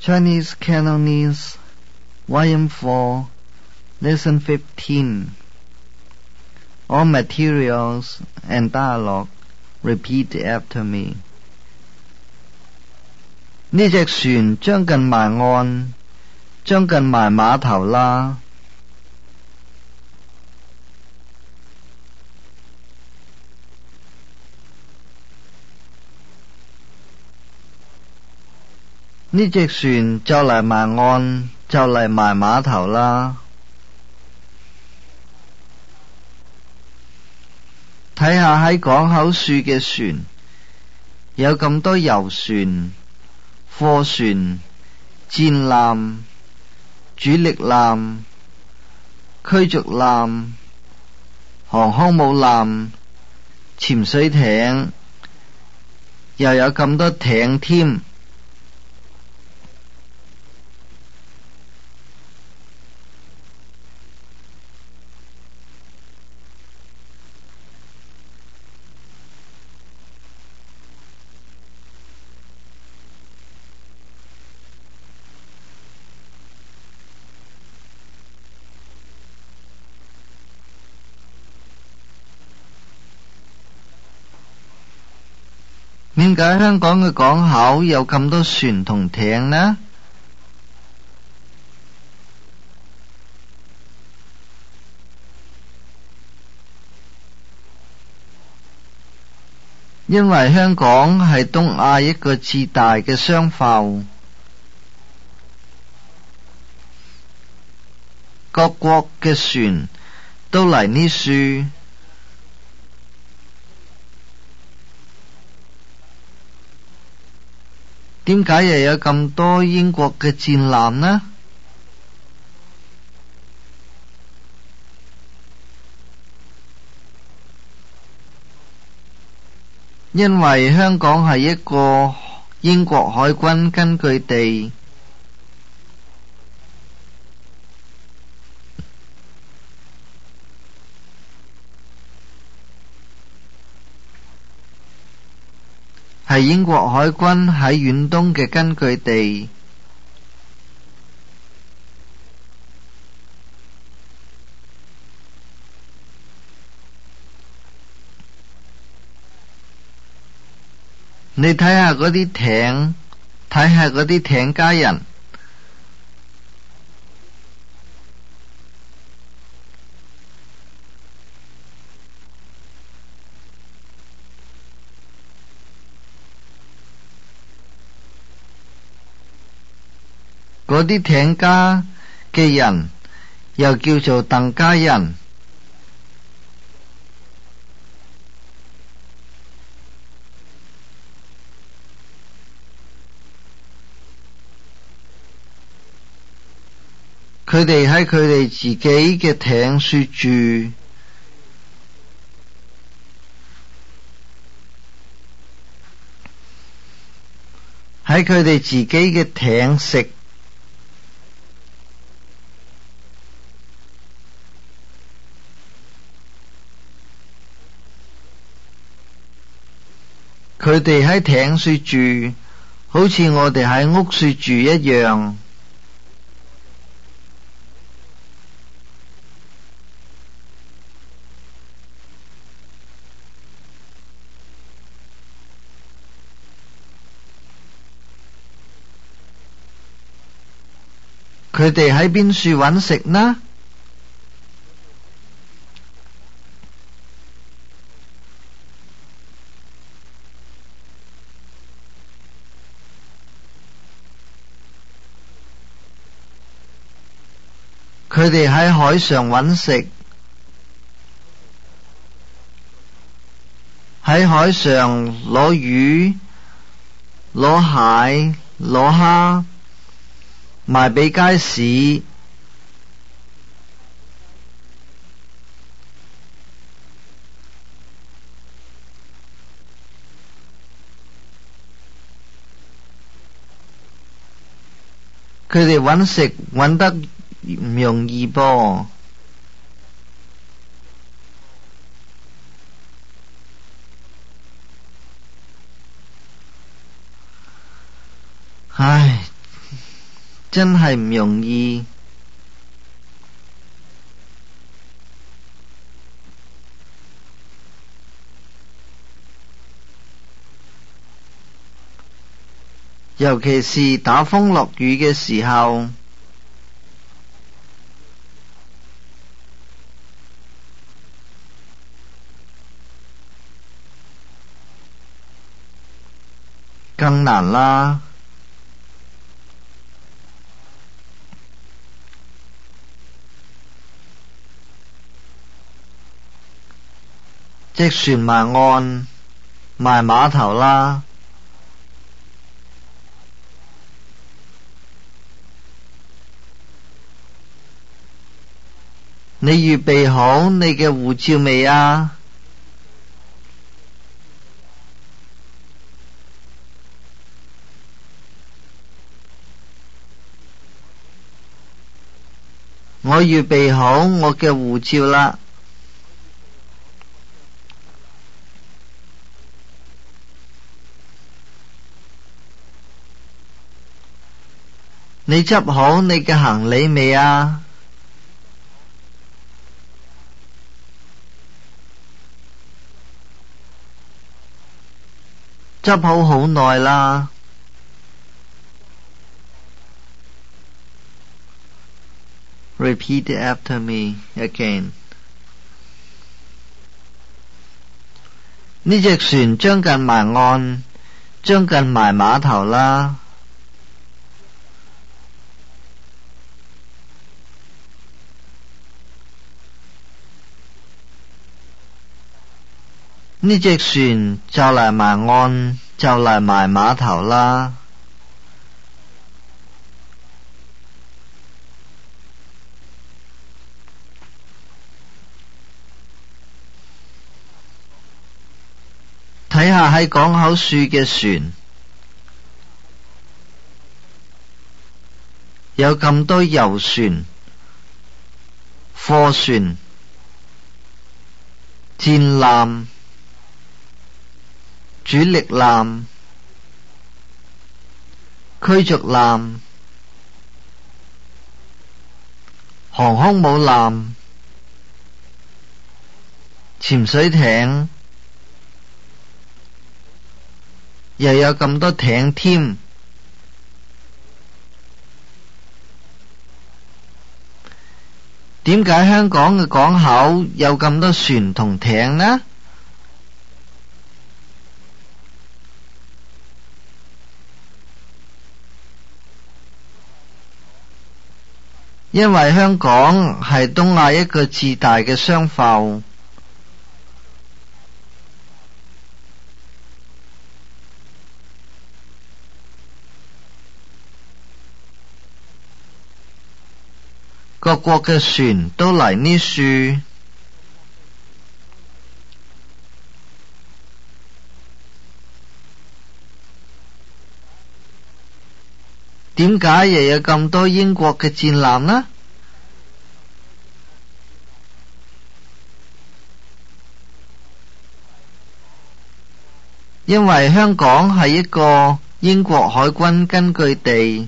Chinese Cantonese Volume 4 Lesson 15 All materials and dialogue repeat after me 呢隻船將近埋岸，將近埋碼頭啦。呢隻船就嚟埋岸，就嚟埋碼頭啦。睇下喺港口處嘅船，有咁多遊船、貨船、戰艦、主力艦、驅逐艦、航空母艦、潛水艇，又有咁多艇添。點解香港嘅港口有咁多船同艇呢？因為香港係東亞一個至大嘅商埠，各國嘅船都嚟呢處。點解又有咁多英國嘅戰艦呢？因為香港係一個英國海軍根據地。係英國海軍喺遠東嘅根據地。你睇下嗰啲艇，睇下嗰啲艇家人。嗰啲艇家嘅人又叫做鄧家人。佢哋喺佢哋自己嘅艇說住，喺佢哋自己嘅艇食。佢哋喺艇說住，好似我哋喺屋說住一樣。佢哋喺邊處搵食呢？佢哋喺海上搵食，喺海上攞魚、攞蟹、攞蝦，賣俾街市。佢哋搵食搵得唔容易噃。唉， 真係唔容易。尤其是打風落雨嘅時候，更難啦。隻船埋岸，埋碼頭啦。你預備好你嘅護照未啊？我預備好我嘅護照啦。你執好你嘅行李未啊？執好好耐啦。Repeat after me again。呢隻船將近埋岸，將近埋碼頭啦。呢隻船就嚟埋岸，就嚟埋碼頭啦。睇下喺港口樹嘅船，有咁多遊船、貨船、戰艦、主力艦、驅逐艦、航空母艦、潛水艇，又有咁多艇添。點解香港嘅港口有咁多船同艇呢？因為香港係東亞一個最大嘅商埠。各國嘅船都嚟呢樹。點解又有咁多英國嘅戰艦呢？因為香港係一個英國海軍根據地。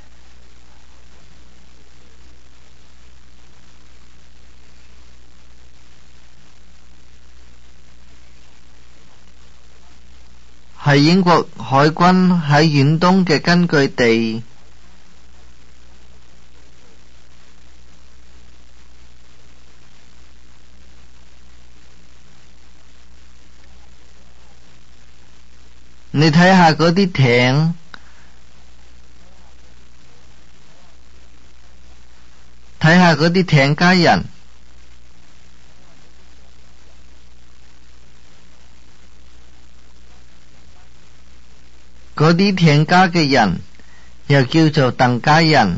係英國海軍喺遠東嘅根據地。你睇下嗰啲艇，睇下嗰啲艇家人，嗰啲艇家嘅人又叫做鄧家人。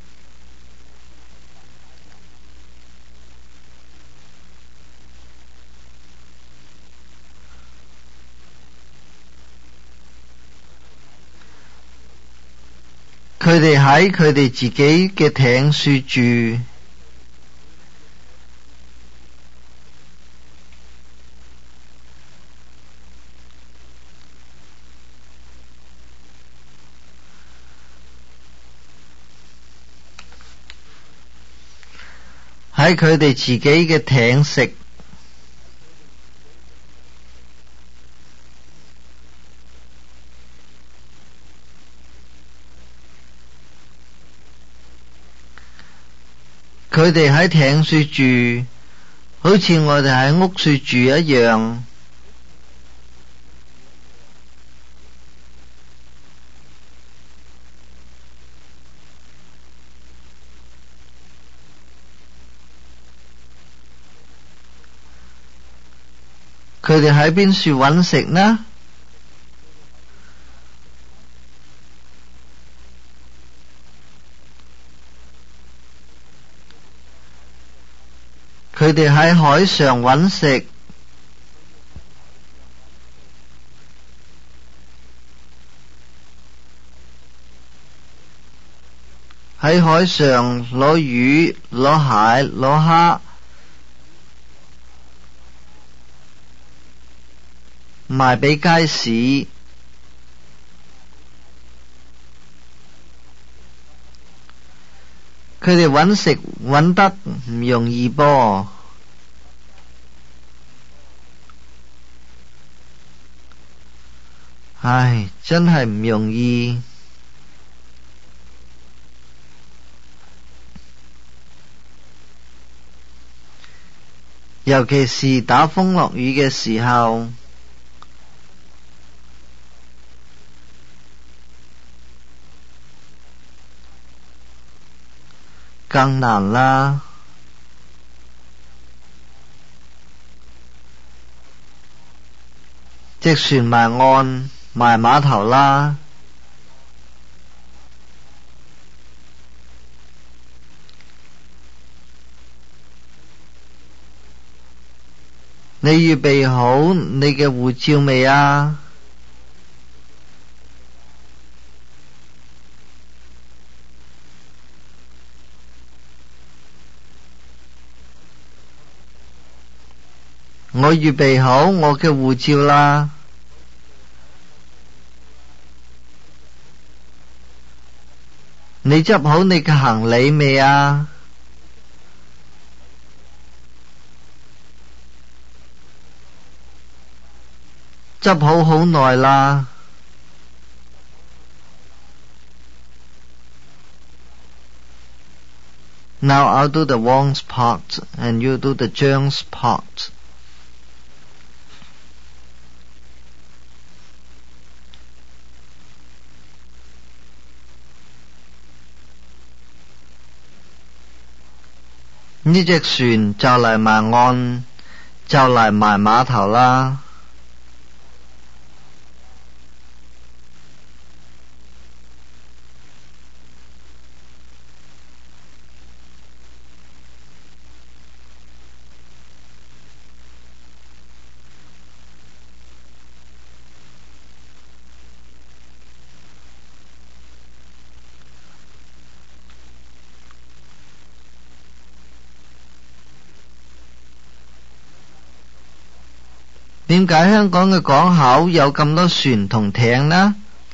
佢哋喺佢哋自己嘅艇樹住。 喺佢哋自己嘅艇食。佢哋喺艇樹住，好似我哋喺屋樹住一樣。佢哋喺邊處搵食呢？佢哋喺海上搵食。喺海上攞魚、攞蟹、攞蝦，賣俾街市。佢哋搵食搵得唔容易噃。唉，真係唔容易。尤其是打風落雨嘅時候，更難啦。隻船埋岸，埋碼頭啦。你預備好你嘅護照未啊？我預備好我嘅護照啦。你執好你嘅行李未啊？執好好耐啦。Now I'll do the Wong's part and you do the Zheng's part. 呢隻船就嚟埋岸，就嚟埋碼頭啦。點解香港嘅港口有咁多船同艇呢？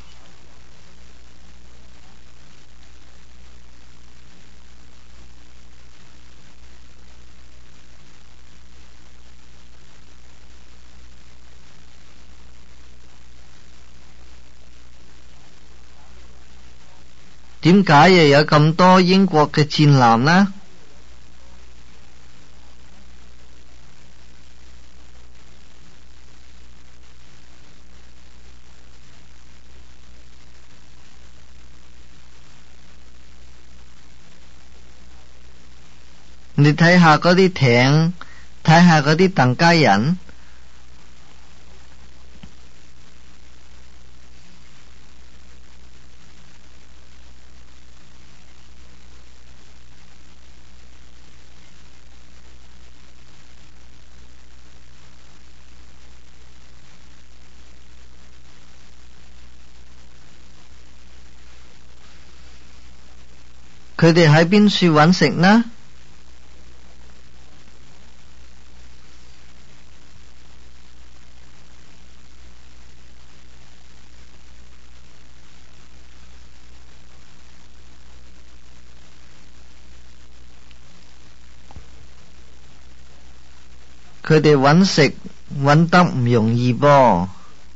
點解又有咁多英國嘅戰艦呢？你睇下嗰啲艇，睇下嗰啲疍家人，佢哋喺邊處搵食呢？ 佢哋搵食搵得唔容易噃。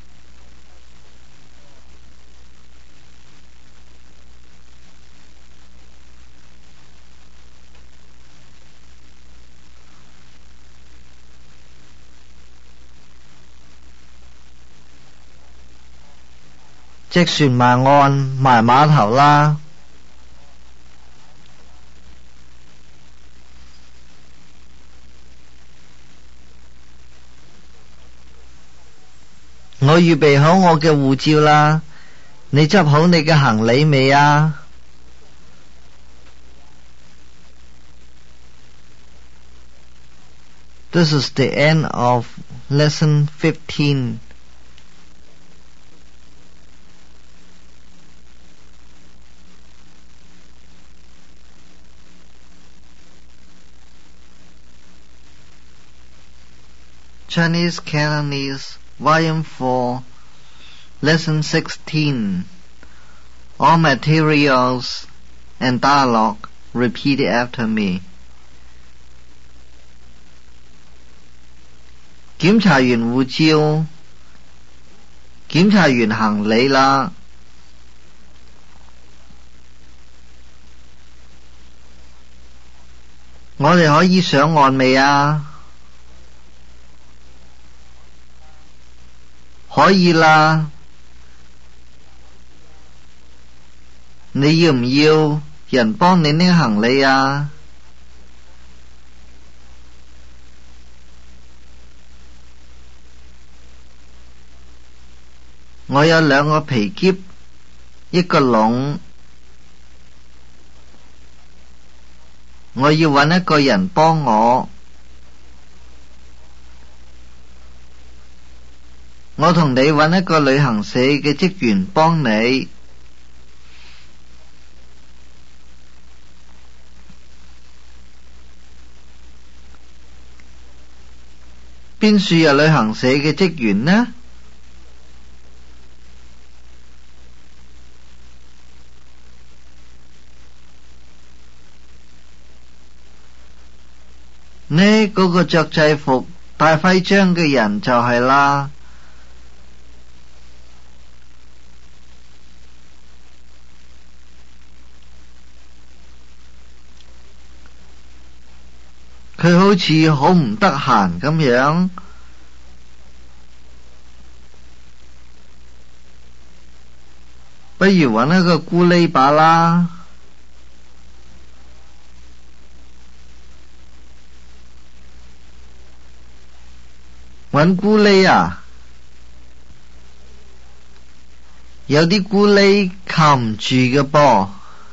隻船埋岸埋碼頭啦。我預備好我嘅護照啦，你執好你嘅行李未啊？This is the end of lesson 15. Chinese Cantonese Volume 4 Lesson 16. All materials and dialogue repeat after me. 檢查完護照，檢查完行李啦。我哋可以上岸未啊？可以啦。你要唔要人幫你拎行李啊？我有2個皮篋，一個籠，我要搵一個人幫我。我同你搵一個旅行社嘅職員幫你。邊處有旅行社嘅職員呢？呢嗰個着制服戴徽章嘅人就係啦。佢好似好唔得閒咁樣，不如搵一個咕喱把啦。搵咕喱啊？有啲咕喱靠唔住嘅噃。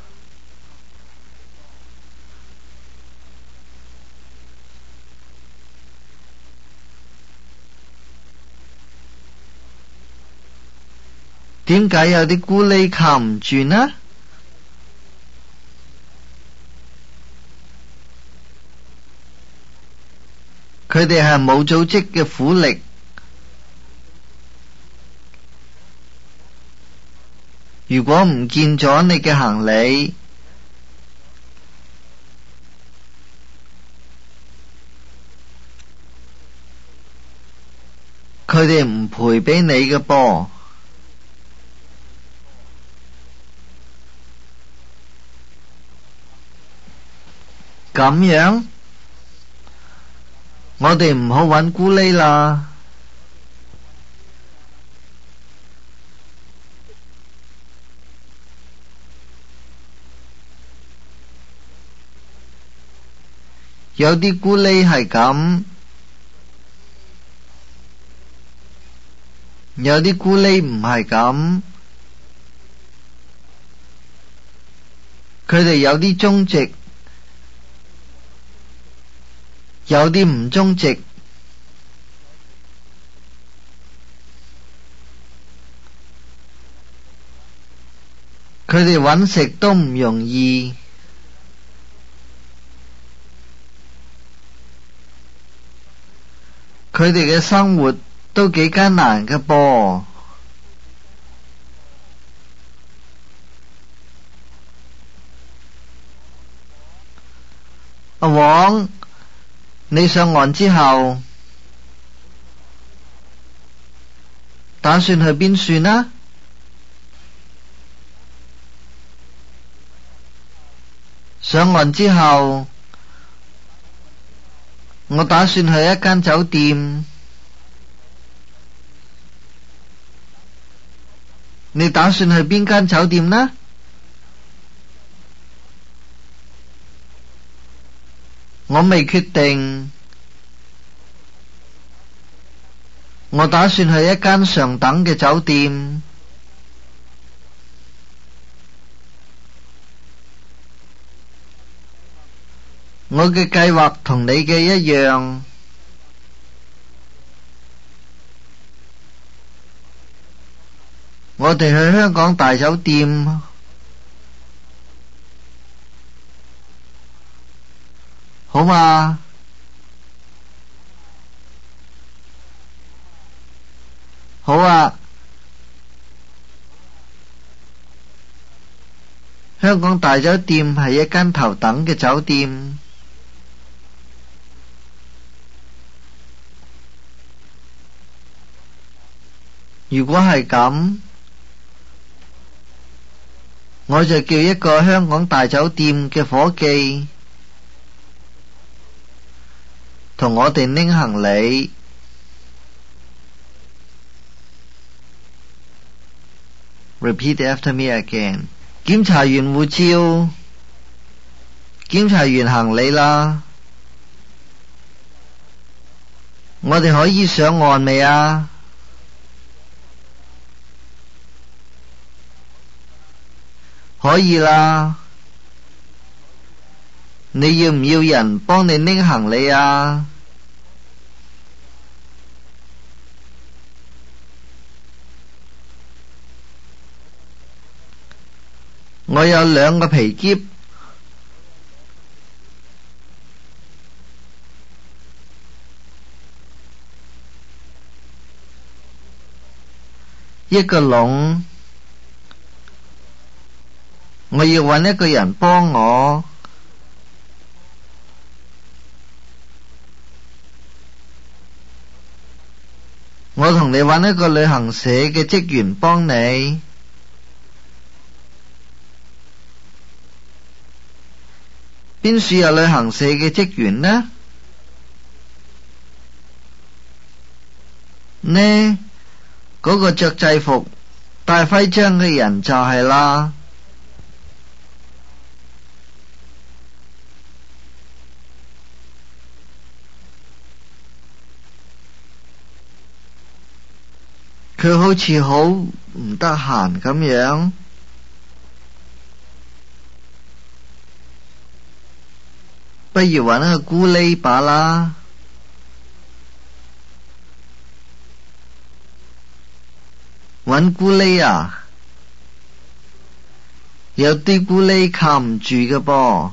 點解有啲咕喱靠唔住呢？佢哋係冇組織嘅苦力。如果唔見咗你嘅行李，佢哋唔賠俾你嘅噃。咁樣，我哋唔好搵咕喱啦。有啲咕喱係咁，有啲咕喱唔係咁。佢哋有啲忠直，有啲唔忠直。佢哋搵食都唔容易。佢哋嘅生活都幾艱難㗎噃。阿黃，你上岸之後， 打算去邊算啊？上岸之後，我打算去一間酒店。你打算去邊間酒店呢？我未決定。我打算去一間上等嘅酒店。我嘅計劃同你嘅一樣。我哋去香港大酒店，好嘛？好啊。香港大酒店係一間頭等嘅酒店。如果係咁，我就叫一個香港大酒店嘅伙計同我哋拎行李。Repeat after me again。檢查完護照，檢查完行李啦，我哋可以上岸未啊？可以啦。你要唔要人幫你拎行李啊？我有2個皮篋，一個籠。我要搵一個人幫我。我同你搵一個旅行社嘅職員幫你。邊處有旅行社嘅職員呢？呢，嗰個着制服戴徽章嘅人就係啦。佢好似好唔得閒咁樣。不如搵個咕喱把啦。搵咕喱啊？有啲咕喱靠唔住嘅噃。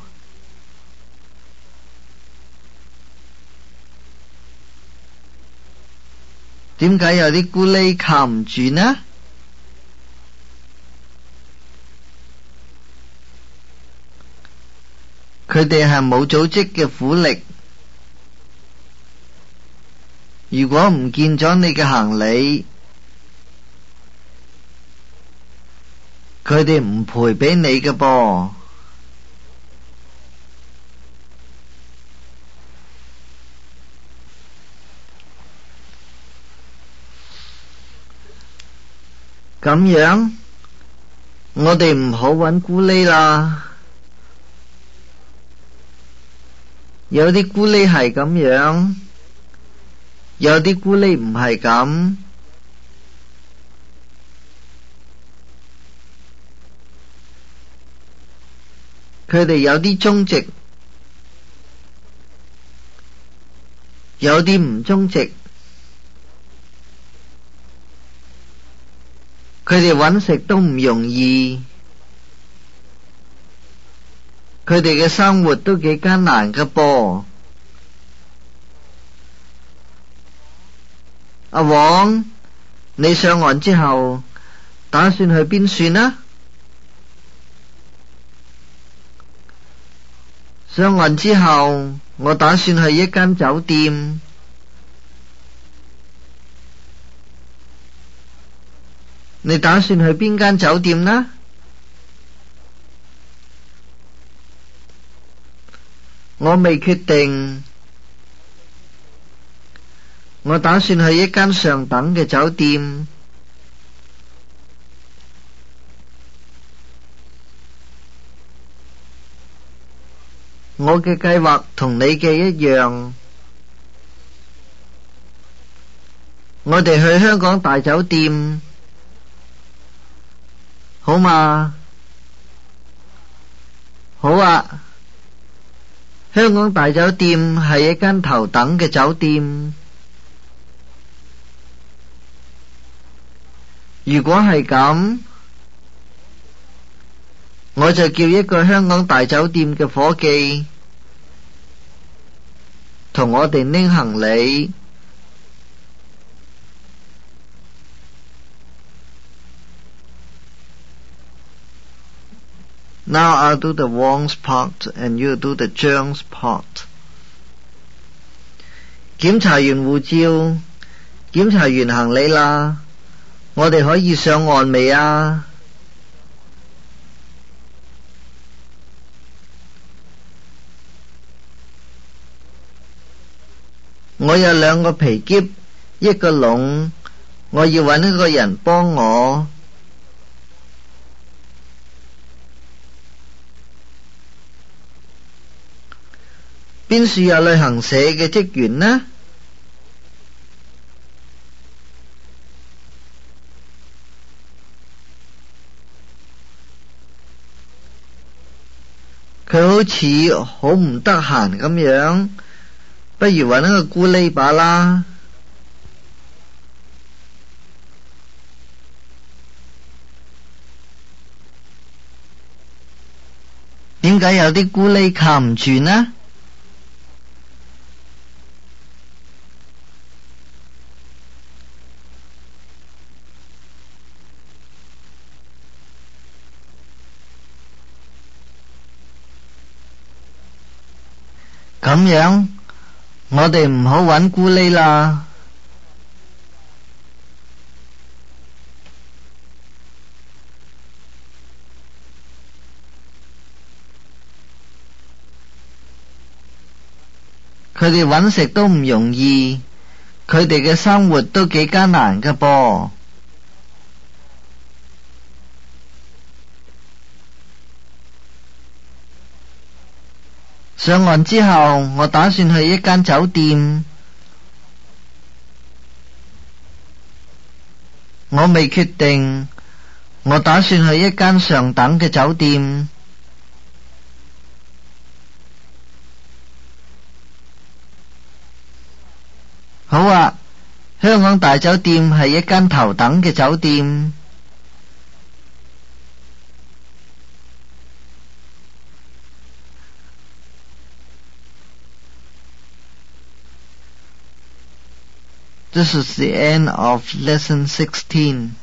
點解有啲咕喱靠唔住呢？佢哋係冇組織嘅苦力。如果唔見咗你嘅行李，佢哋唔賠俾你嘅噃。咁樣，我哋唔好搵咕喱啦。有啲咕喱係咁樣，有啲咕喱唔係咁。佢哋有啲忠直，有啲唔忠直。佢哋搵食都唔容易，佢哋嘅生活都幾艱難㗎噃。阿黃，你上岸之後打算去邊算啊？上岸之後，我打算去一間酒店。 你打算去邊間酒店呢？我未決定，我打算去一間上等嘅酒店。我嘅計劃同你嘅一樣，我哋去香港大酒店，好嘛？好啊，香港大酒店係一間頭等嘅酒店。如果係咁，我就叫一個香港大酒店嘅伙計同我哋拎行李。Now I'll do the Wong's part and you do the Zheng's part. 檢查完護照，檢查完行李啦，我哋可以上岸未啊？我有2個皮篋，一個籠，我要搵一個人幫我。邊處有旅行社嘅職員呢？佢好似好唔得閒咁樣，不如搵一個咕喱把啦。點解有啲咕喱靠唔住呢？咁樣，我哋唔好搵咕喱啦。佢哋搵食都唔容易，佢哋嘅生活都幾艱難㗎噃。上岸之後，我打算去一間酒店。我未決定，我打算去一間上等嘅酒店。好啊，香港大酒店係一間頭等嘅酒店。This is the end of lesson 16.